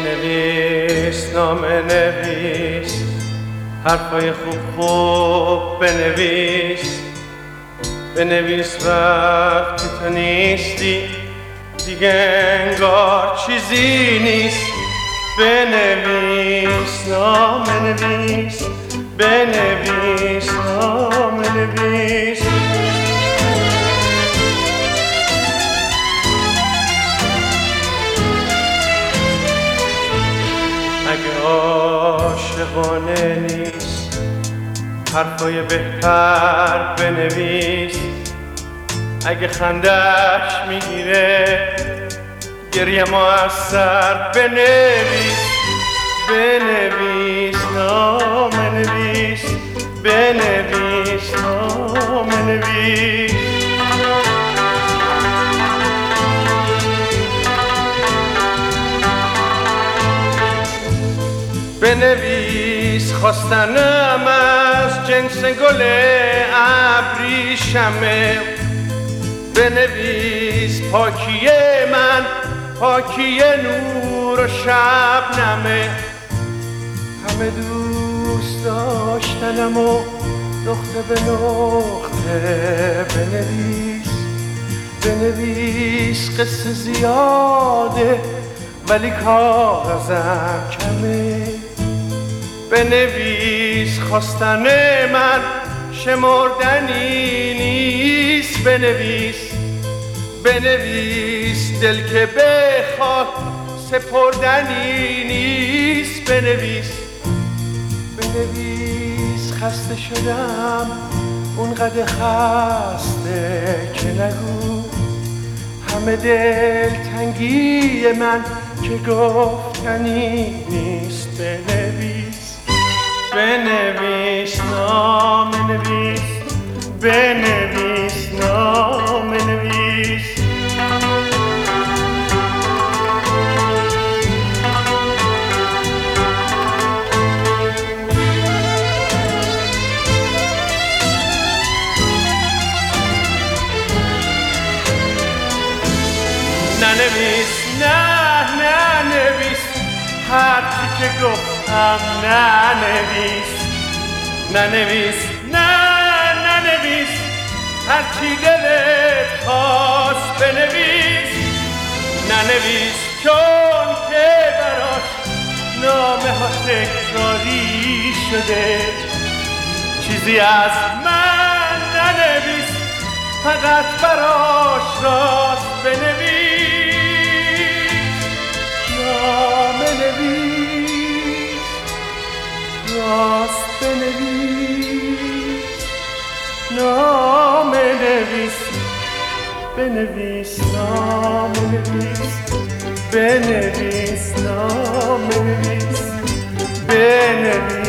بنویس نامه نویس، حرفای خوب بنویس. بنویس وقتی تو نیستی دیگه انگار چیزی نیست. بنویس نامه نویس، بنویس نامه نویس. اگه عاشقانه نیست حرفای بهتر بنویس. اگه خندش میگیره گریه موثر بنویس. بنویس نامه نویس، بنویس نامه نویس. بنویس خواستنم از جنس گل ابریشمه. بنویس پاکی من پاکی نور و شبنمه. همه دوست داشتنم و نقطه به نقطه بنویس. بنویس قصه زیاده ولی کاغذم کمه. بنویس خواستن من شمردنی نیست. بنویس بنویس دل که بخواد سپردنی نیست. بنویس بنویس خسته شدم اونقدر خسته که نگو. همه دل تنگی من که گفتنی نیست. بنویس بنویس نامه نویس، بنویس نامه نویس. ننویس نه نویس هرچی که گفتم. ننویس ننویس ننویس هرچی دلت خواست. بنویس ننویس چون که براش نامه ها تکراری شده. چیزی از من ننویس فقط براش راست. بنویس نامه نویس، راست بنویس نامه نویس. بنویس نامه نویس، بنویس نامه نویس، بنویس.